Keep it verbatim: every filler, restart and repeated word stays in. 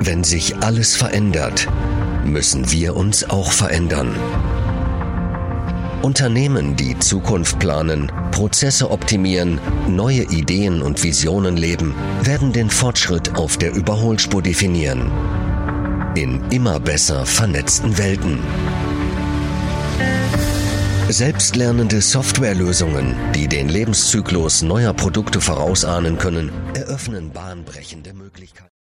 Wenn sich alles verändert, müssen wir uns auch verändern. Unternehmen, die Zukunft planen, Prozesse optimieren, neue Ideen und Visionen leben, werden den Fortschritt auf der Überholspur definieren. In immer besser vernetzten Welten. Selbstlernende Softwarelösungen, die den Lebenszyklus neuer Produkte vorausahnen können, eröffnen bahnbrechende Möglichkeiten.